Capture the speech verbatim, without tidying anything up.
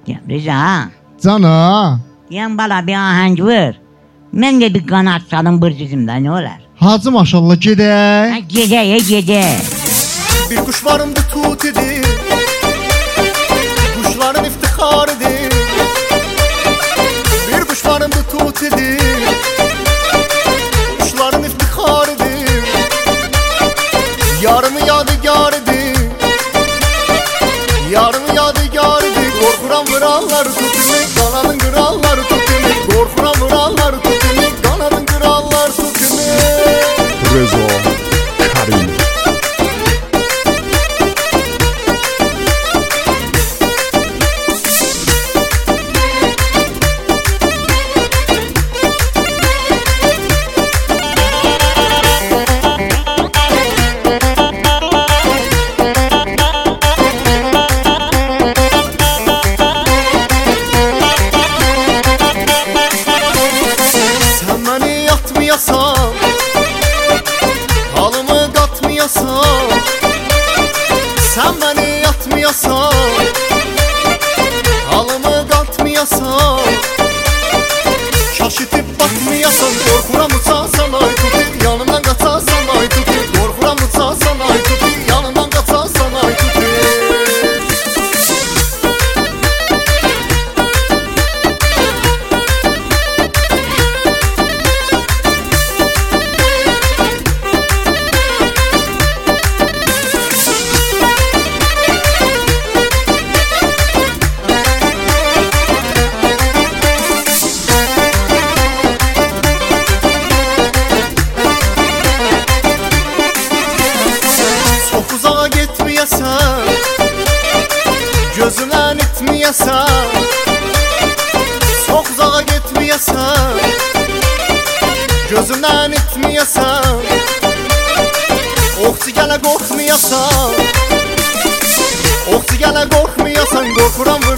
Rıza, Cana. deyən bala bir ahəng vur. Mən də bir qanat salım bırcızımda, ne olar? Hacı maşallah gedək. Ha, gecəyə gecə. Bir kuş varımdı tut idi, kuşların iftiharıydı. Bir kuş varımdı tut idi, kuşların iftiharıydı. Yarımı yadigar idi, yarımı yadigar idi. Korkuram vıranları tut idi, kanadın kralları tut idi. Korkuram vıranları tut idi, kanadın kralları tut idi. Reza Karim. Sen beni yatmayasan, halımı katmayasan. Sen beni yatmayasan, halımı katmayasan. Şaşıtıp bakmayasan, korkuram uçasan ay tutu. Yanımdan kaçasan ay tutu. Korkuram uçasan ay tutu. Yanımdan kaçasan ay tutu. Çok uzağa gitmeyesen, gözümden itmeyesen. Çok uzağa gitmeyesen, gözümden itmeyesen. Oxçu gələ qorxmayasan, oxçu gələ qorxmayasan. Qorxuram